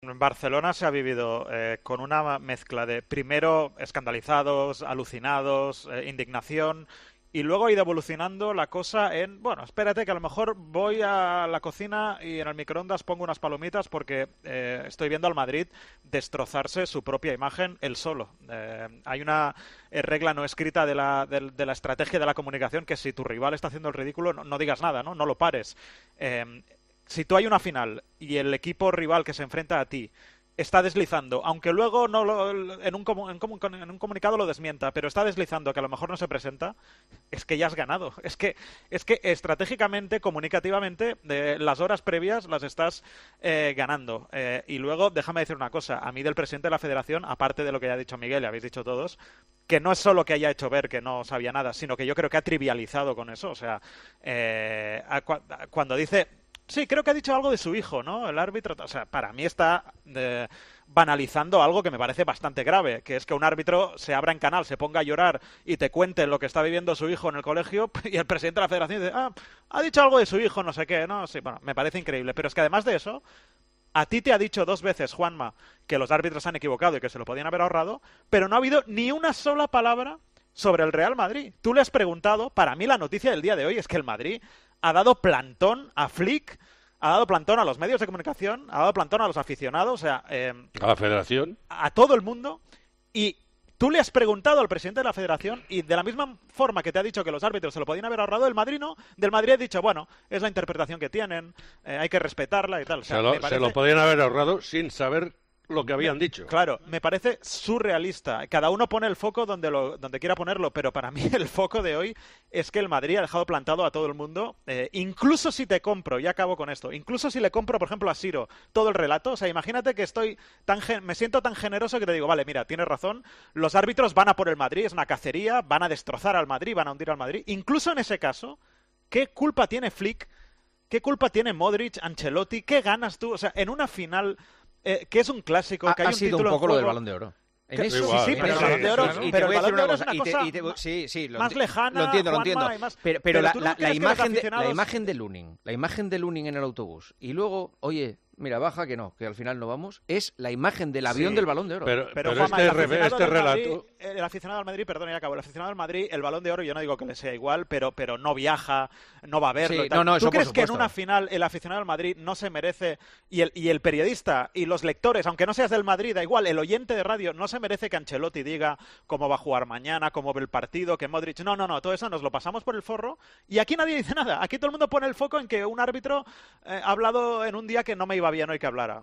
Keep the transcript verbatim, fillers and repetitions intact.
En Barcelona se ha vivido eh, con una mezcla de primero escandalizados, alucinados, eh, indignación, y luego ha ido evolucionando la cosa en, bueno, espérate que a lo mejor voy a la cocina y en el microondas pongo unas palomitas porque eh, estoy viendo al Madrid destrozarse su propia imagen él solo. Eh, hay una eh, regla no escrita de la, de, de la estrategia de la comunicación que si tu rival está haciendo el ridículo no, no digas nada, ¿no? No lo pares. Eh, si tú hay una final y el equipo rival que se enfrenta a ti está deslizando, aunque luego no lo, en, un, en, un, en un comunicado lo desmienta, pero está deslizando que a lo mejor no se presenta, es que ya has ganado. Es que, es que estratégicamente, comunicativamente, eh, las horas previas las estás eh, ganando. Eh, y luego, déjame decir una cosa, a mí del presidente de la Federación, aparte de lo que ya ha dicho Miguel y habéis dicho todos, que no es solo que haya hecho ver que no sabía nada, sino que yo creo que ha trivializado con eso. O sea, eh, a, a, cuando dice... Sí, creo que ha dicho algo de su hijo, ¿no? El árbitro, o sea, para mí está eh, banalizando algo que me parece bastante grave, que es que un árbitro se abra en canal, se ponga a llorar y te cuente lo que está viviendo su hijo en el colegio y el presidente de la federación dice, ah, ha dicho algo de su hijo, no sé qué, no, sí, bueno, me parece increíble. Pero es que además de eso, a ti te ha dicho dos veces, Juanma, que los árbitros han equivocado y que se lo podían haber ahorrado, pero no ha habido ni una sola palabra sobre el Real Madrid. Tú le has preguntado, para mí la noticia del día de hoy es que el Madrid ha dado plantón a Flick, ha dado plantón a los medios de comunicación, ha dado plantón a los aficionados, o sea, eh, a la Federación, a todo el mundo, y tú le has preguntado al presidente de la Federación y de la misma forma que te ha dicho que los árbitros se lo podían haber ahorrado, el Madrid no, del Madrid ha dicho, bueno, es la interpretación que tienen, eh, hay que respetarla y tal. O sea, se, lo, me parece... se lo podían haber ahorrado sin saber lo que habían dicho. Claro, me parece surrealista. Cada uno pone el foco donde, lo, donde quiera ponerlo, pero para mí el foco de hoy es que el Madrid ha dejado plantado a todo el mundo. Eh, incluso si te compro, y acabo con esto, incluso si le compro, por ejemplo, a Siro todo el relato, o sea, imagínate que estoy tan me siento tan generoso que te digo, vale, mira, tienes razón, los árbitros van a por el Madrid, es una cacería, van a destrozar al Madrid, van a hundir al Madrid. Incluso en ese caso, ¿qué culpa tiene Flick? ¿Qué culpa tiene Modric, Ancelotti? ¿Qué ganas tú? O sea, en una final... Eh, que es un clásico, ha, que hay ha un sido título un poco en lo juego. del Balón de Oro. En Que, eso, sí, sí, pero el Balón de Oro, y pero te el voy a Balón decir de una Oro es cosa, una y cosa te, y te, sí, sí, lo más enti- lejana, lo entiendo, lo Juanma, entiendo. y más- Pero, pero, pero la, tú no la, la crees que los imagen de, aficionados... la imagen de Lunin, la imagen de Lunin en el autobús, y luego, oye, mira, baja que no, que al final no vamos, es la imagen del avión Sí, del Balón de Oro. Pero, Pero, pero Juanma, este, el reve- aficionado este del Madrid, relato... el aficionado al Madrid, perdón, ya acabo, el aficionado del Madrid, el Balón de Oro, yo no digo que le sea igual, pero, pero no viaja, no va a verlo. Sí, y tal. no, no, ¿Tú eso por crees que en supuesto. una final el aficionado del Madrid no se merece, y el, y el periodista y los lectores, aunque no seas del Madrid, da igual, el oyente de radio no se merece que Ancelotti diga cómo va a jugar mañana, cómo ve el partido, que Modric... No, no, no, todo eso nos lo pasamos por el forro y aquí nadie dice nada. Aquí todo el mundo pone el foco en que un árbitro eh, ha hablado en un día que no me iba bien hoy que hablara.